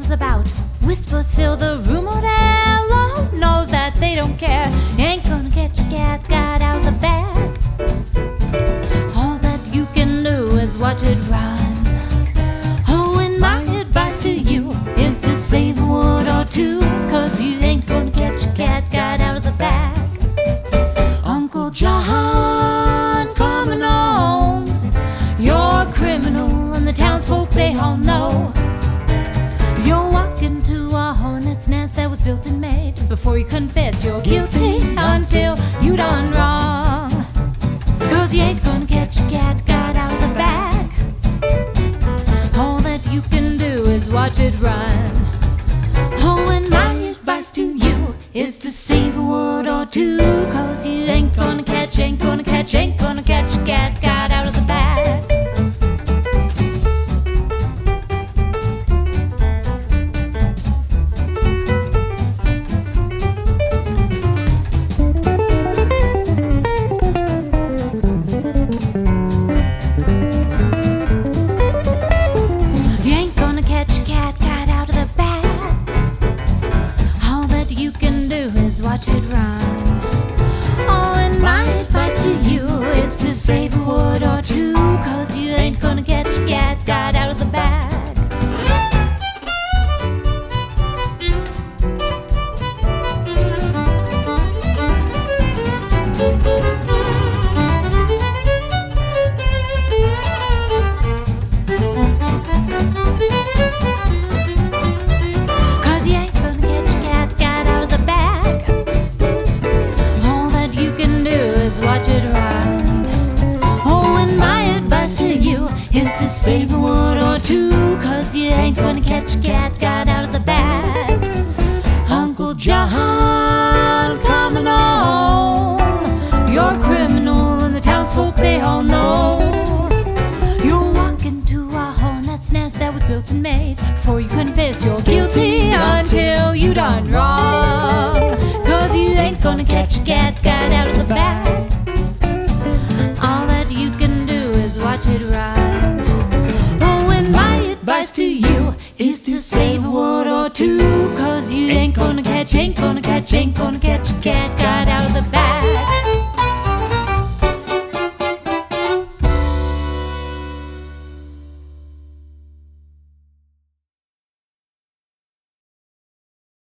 talks about. Whispers fill the room, or their Lord knows that they don't care. You ain't gonna catch a cat, got out of the bag. All that you can do is watch it run. Oh, and my advice to you is to save a word or two, 'cause you ain't gonna catch a cat, got out of the bag. Uncle John coming home, you're a criminal and the townsfolk they all know. You're walking to a hornet's nest that was built and made before you confess you're guilty until you done wrong. 'Cause you ain't gonna catch a cat, got out of the bag. All that you can do is watch it run. Oh, and my advice to you is to save a word or two, 'cause you ain't gonna catch a cat, got out of the bag. Watch it run. Oh, and my advice to you is to save a word or two, 'cause you ain't gonna catch a cat, got out of the bag. Is to save a word or two, 'cause you ain't gonna catch a cat, got out of the bag. Uncle John coming home, you're a criminal and the townsfolk they all know. You're walking to a hornet's nest that was built and made before you confess you're guilty until you done wrong. 'Cause you ain't gonna catch a cat, got out of the bag. All that you can do is watch it run. Advice to you is to save a word or two, 'cause you ain't gonna catch